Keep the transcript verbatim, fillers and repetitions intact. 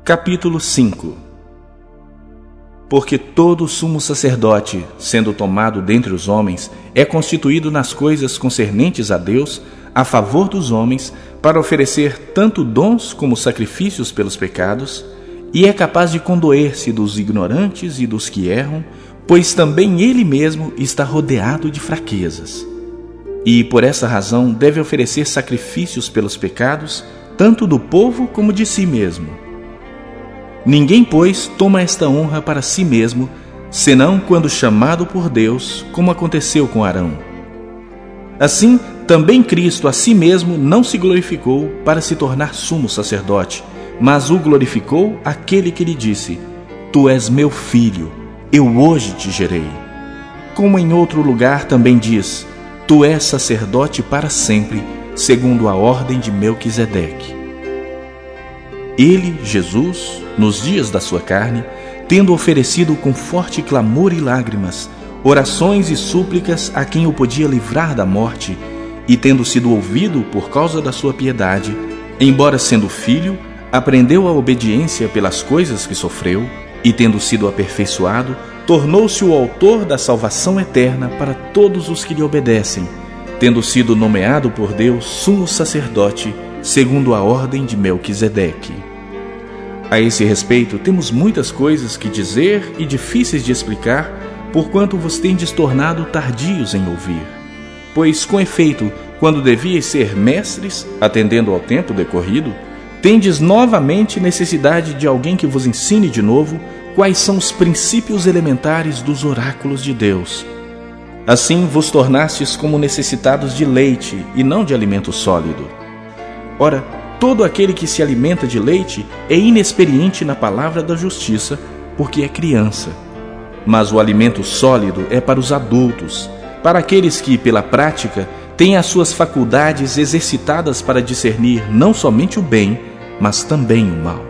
Capítulo cinco. Porque todo sumo sacerdote, sendo tomado dentre os homens, é constituído nas coisas concernentes a Deus, a favor dos homens, para oferecer tanto dons como sacrifícios pelos pecados, e é capaz de condoer-se dos ignorantes e dos que erram, pois também ele mesmo está rodeado de fraquezas. E por essa razão deve oferecer sacrifícios pelos pecados, tanto do povo como de si mesmo. Ninguém, pois, toma esta honra para si mesmo, senão quando chamado por Deus, como aconteceu com Arão. Assim, também Cristo a si mesmo não se glorificou para se tornar sumo sacerdote, mas o glorificou aquele que lhe disse: Tu és meu filho, eu hoje te gerei. Como em outro lugar também diz: Tu és sacerdote para sempre, segundo a ordem de Melquisedeque. Ele, Jesus, nos dias da sua carne, tendo oferecido com forte clamor e lágrimas, orações e súplicas a quem o podia livrar da morte, e tendo sido ouvido por causa da sua piedade, embora sendo filho, aprendeu a obediência pelas coisas que sofreu, e tendo sido aperfeiçoado, tornou-se o autor da salvação eterna para todos os que lhe obedecem, tendo sido nomeado por Deus sumo sacerdote, segundo a ordem de Melquisedeque. A esse respeito, temos muitas coisas que dizer e difíceis de explicar, porquanto vos tendes tornado tardios em ouvir. Pois, com efeito, quando devíeis ser mestres, atendendo ao tempo decorrido, tendes novamente necessidade de alguém que vos ensine de novo quais são os princípios elementares dos oráculos de Deus. Assim vos tornastes como necessitados de leite e não de alimento sólido. Ora, todo aquele que se alimenta de leite é inexperiente na palavra da justiça, porque é criança. Mas o alimento sólido é para os adultos, para aqueles que, pela prática, têm as suas faculdades exercitadas para discernir não somente o bem, mas também o mal.